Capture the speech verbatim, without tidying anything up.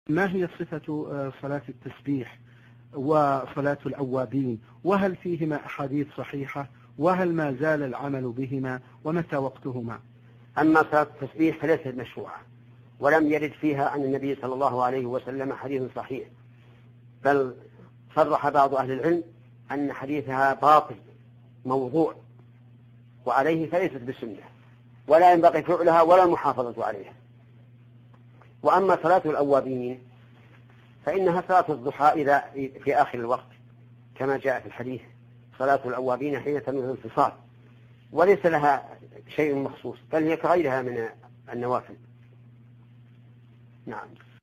ما هي صفة صلاة التسبيح وصلاة الأوابين، وهل فيهما أحاديث صحيحة، وهل ما زال العمل بهما، ومتى وقتهما؟ أما صلاة التسبيح فليست مشروعة، ولم يرد فيها عن النبي صلى الله عليه وسلم حديث صحيح، بل صرح بعض أهل العلم أن حديثها باطل موضوع، وعليه فليست بسنة، ولا ينبغي فعلها ولا المحافظة عليها. وأما صلاة الأوابين فإنها صلاة الضحى إذا في آخر الوقت كما جاء في الحديث، صلاة الأوابين حين تمر الانتصال، وليس لها شيء مخصوص، بل هي كغيرها من النوافل. نعم.